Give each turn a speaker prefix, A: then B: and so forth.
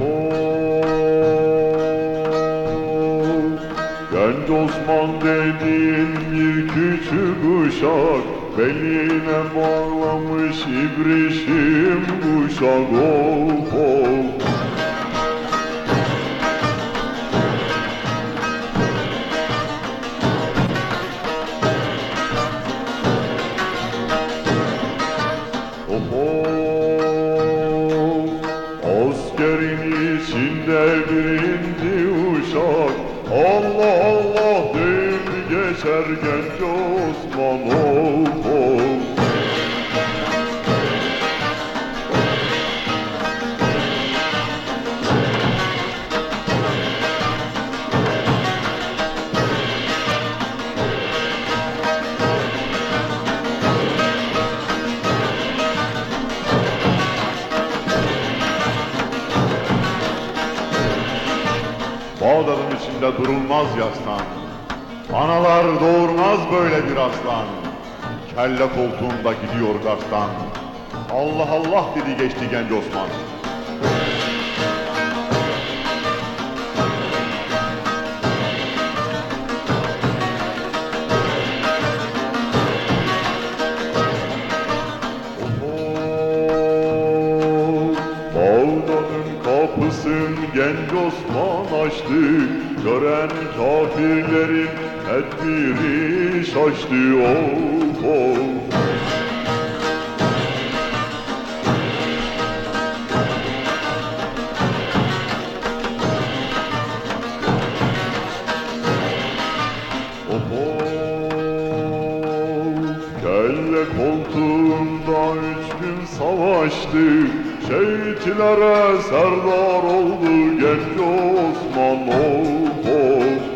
A: Genç Osman dediğin bir küçük uşak, beline bağlamış ibrişim kuşak. Of of. Askerin içinde birindi uşak, Allah Allah değil geçer genç Osman. Of of.
B: Bağdat'ın içinde durulmaz yaslan, analar doğurmaz böyle bir aslan. Kelle koltuğunda gidiyor garstan, Allah Allah dedi geçti genç Osman.
A: Bağdat'ın kapısın genç Osman açtı, gören kafirlerin tedbiri şaştı. Of of. Kelle koltuğunda 3 gün savaştı, şehitlere serdar oldu genç Osman. Of of.